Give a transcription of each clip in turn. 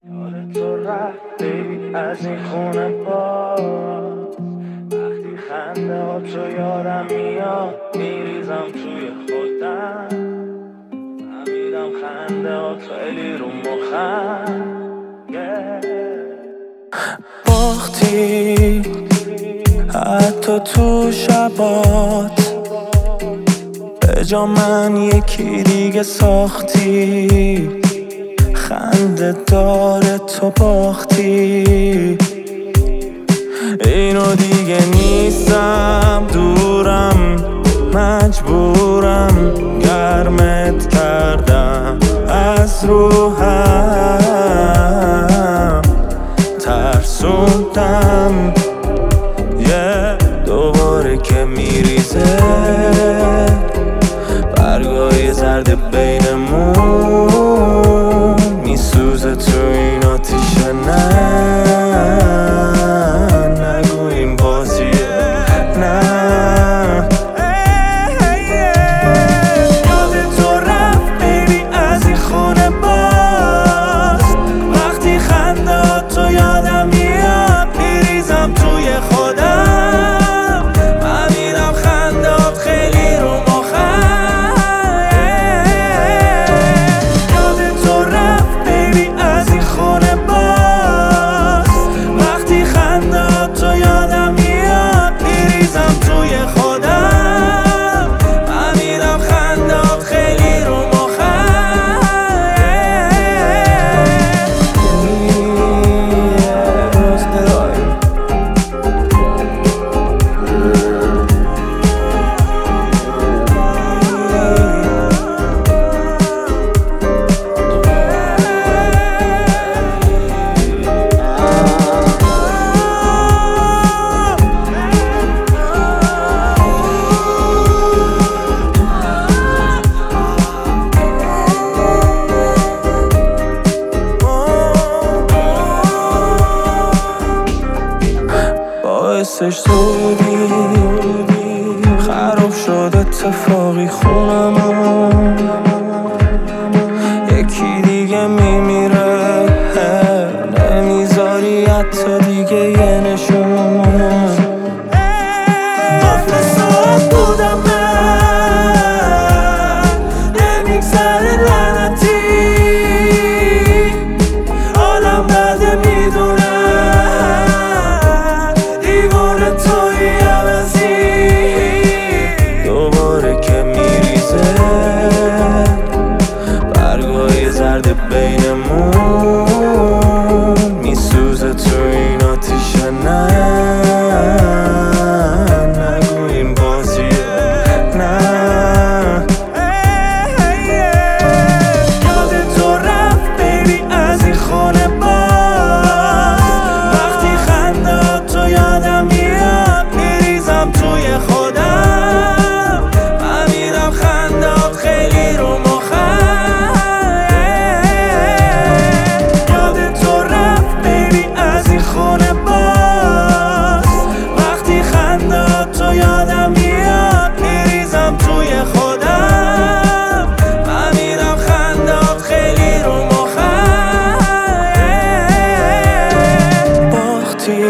یاد تو رفتی از این خونه باز، وقتی خنده ها تو یادم میاد میریزم توی خودم، فهمیدم خنده ها خیلی رو مخم. باختی حتی تو شبات، به جا من یکی دیگه ساختی، خنده داره تو باختی. اینو دیگه نیستم، دورم، مجبورم، گرمت کردم از روحم، ترسوندم دوباره که میریزه برگای زرد بینمون، میسوزه تو این آتیشه. نه نگو این بازیه، نه. یاد تو رفت بیبی از این خونه باز، وقتی خنده تو یادم میاد میریزم توی خودم، فهمیدم خندات خیلی رو مخم. یاد تو رفت بیبی از این خونه باز، وقتی خندات تو یادم میاد میریزم توی خودم، فهمیدم خندات خیلی رو مخم. باعثش زودی خراب شد اتفاقی خونمون، یکی دیگه میمیره، نمیذاری حتی دیگه یه نشون. قفل ساعت بودم من، نمیگذره لعنتی، آدم بده میدونه توی عوضی، دوباره که میریزه برگای زرد بینمون، میسوزه تو این آتیشه. نه نگو این بازیه، نه. یاد تو رفت بیبی از این خونه باز، وقتی خنده تو یادم میاد میریزم توی خودم، فهمیدم خندات خیلی رو مخم. یاد تو رفت بیبی از این خونه باز، وقتی خندات تو یادم میاد میریزم توی خودم، فهمیدم خندات خیلی رو مخم. باختی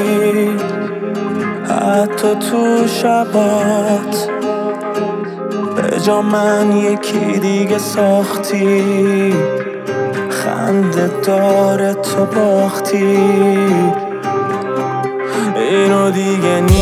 حتی تو شبات، به جا من یکی دیگه ساختی، خنده داره تو باختی. اینو دیگه